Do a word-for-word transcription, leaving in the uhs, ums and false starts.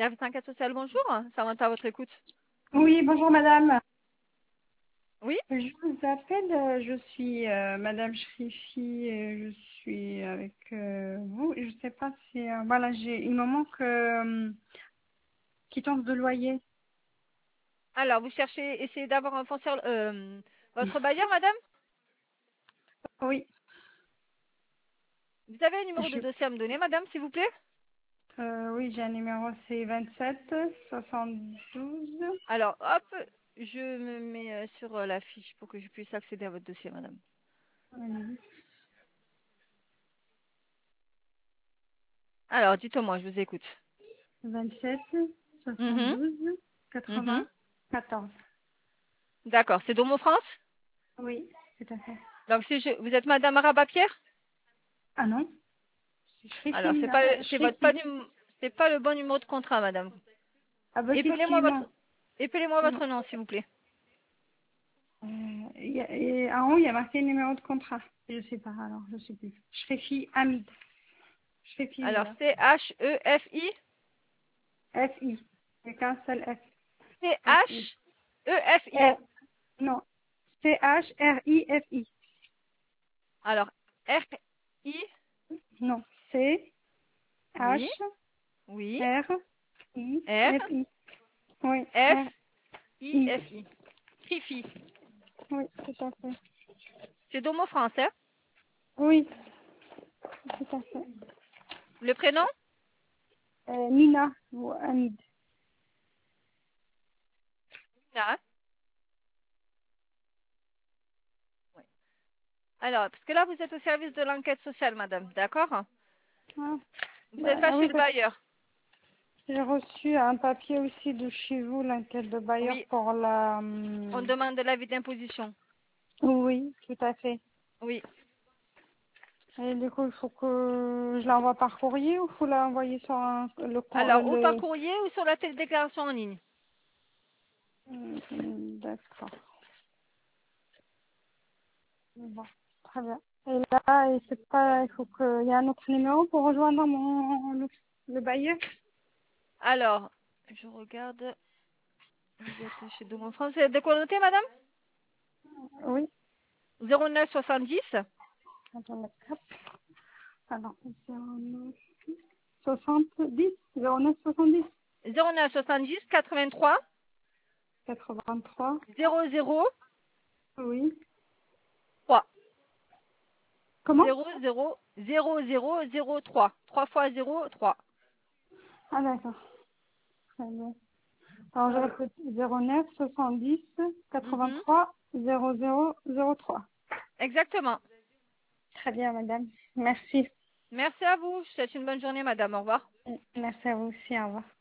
Service enquête sociale, bonjour. Samantha à votre écoute. Oui, bonjour madame. Oui. Je vous appelle, euh, je suis euh, madame Shrifi et je suis avec euh, vous. Je sais pas si, euh, voilà, j'ai, il me manque euh, quittance de loyer. Alors, vous cherchez, essayez d'avoir un foncier, euh, votre bailleur, madame? Oui, Vous avez un numéro de je, dossier à me donner, madame, s'il vous plaît? euh, oui, j'ai un numéro, c'est vingt-sept soixante-douze. Alors, hop, je me mets euh, sur euh, la fiche pour que je puisse accéder à votre dossier, madame. Oui. Alors, dites-moi, je vous écoute. vingt-sept Mhm, soixante-douze mhm. quatre-vingt-quatorze. D'accord, c'est Domo France? Oui, tout à fait. Donc, si je, vous êtes madame Arabat-Pierre? Ah non, c'est Shrifi, Alors, c'est pas, Mina- c'est votre pas, Shrifi. num- c'est pas le bon numéro de contrat, madame. Ah bah Épelez-moi effectivement. votre, épelez-moi votre nom, s'il vous plaît. Euh, il y a- et en haut, il y a marqué numéro de contrat. Je sais pas, alors, je sais plus. Shrefi Hamid. Shrefi Alors, Mina. C-H-E-F-I? F I. Il n'y a qu'un seul F. F I. C-H-E-F-I. R, non. C H R I F I. Alors, R-I, Non. C oui, H oui, R I F I. Oui. R I. R-I-F-I. Fifi. Oui, tout à fait. C'est Domo français. Oui, tout à fait. Le prénom? Euh, Nina ou Hamid. Ah, oui. Alors, parce que là, vous êtes au service de l'enquête sociale, madame, d'accord? Ah, Vous bah, n'êtes pas ah chez oui, le parce que bailleur. j'ai reçu un papier aussi de chez vous, l'enquête de bailleur Oui, pour la... on hum, demande de l'avis d'imposition. Oui, tout à fait. Oui. Et du coup, il faut que je l'envoie par courrier ou il faut l'envoyer sur un- le, con- euh, Alors, ou par le... courrier ou sur la télédéclaration en ligne. Hum, D'accord. Bon, très bien. Et là, et c'est pas, il faut qu'il y ait un autre numéro pour rejoindre mon, le, le bailleur. Alors, je regarde. Vous êtes chez Domo France. Vous êtes de quoi noter, madame? Oui. zéro neuf soixante-dix Attendez. Hop. Alors, zéro neuf soixante-dix, zéro neuf soixante-dix, zéro neuf soixante-dix quatre-vingt-trois quatre-vingt-trois. zéro zéro Oui. trois Comment? zéro zéro zéro zéro zéro trois. trois fois zéro, trois. Ah, d'accord. Très bien. Alors, je répète, zéro neuf soixante-dix Mhm. quatre-vingt-trois zéro zéro zéro trois. Exactement. Très bien, madame. Merci. Merci à vous. Je vous souhaite une bonne journée, madame. Au revoir. Merci à vous aussi. Au revoir.